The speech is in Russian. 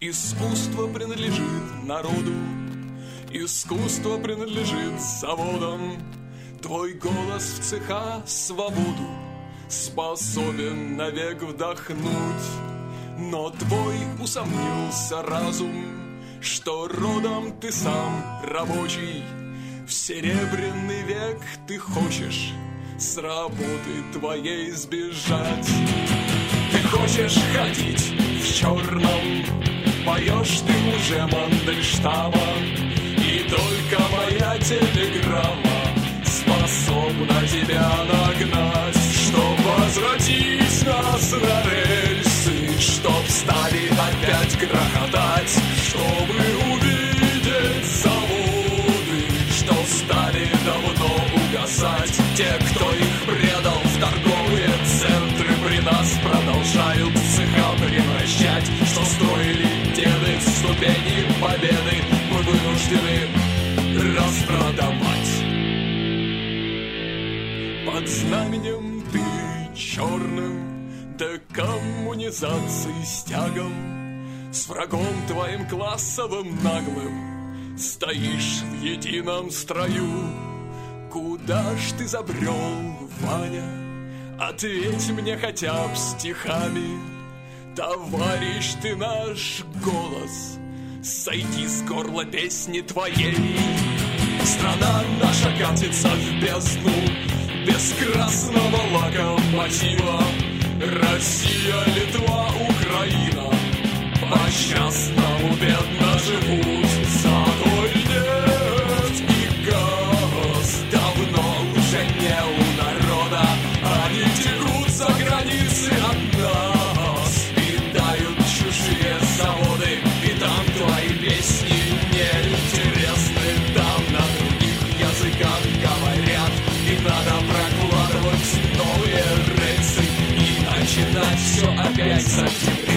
Искусство принадлежит народу, искусство принадлежит заводам. Твой голос в цеха свободу способен навек вдохнуть. Но твой усомнился разум, что родом ты сам рабочий. В серебряный век ты хочешь с работы твоей сбежать. Ты хочешь ходить в черном, поешь ты уже Мандельштама, и только моя телеграмма способна тебя нагнать. Чтоб возвратить нас на рельсы, чтоб стали опять грохотать, чтобы увидеть заводы, что стали давно угасать. Те, кто их предал в торговые центры, при нас продолжают цеха превращать. Что строили деды ступени победы, мы вынуждены распродавать. Под знаменем ты черным декоммунизации с тягом, с врагом твоим классовым наглым стоишь в едином строю. Куда ж ты забрел, Ваня? Ответь мне хотя б стихами. Товарищ, ты наш голос, сойди с горла песни твоей. Страна наша катится в бездну без красного локомотива. Россия, Литва, Украина по-частному бедно живут. Зато нефть и газ давно уже не у народа. Они текут за границы от нас, питают чужие заводы, и там твои песни неинтересны. Там на других языках говорят, и надо прокладывать новые рельсы и начинать все опять со земли.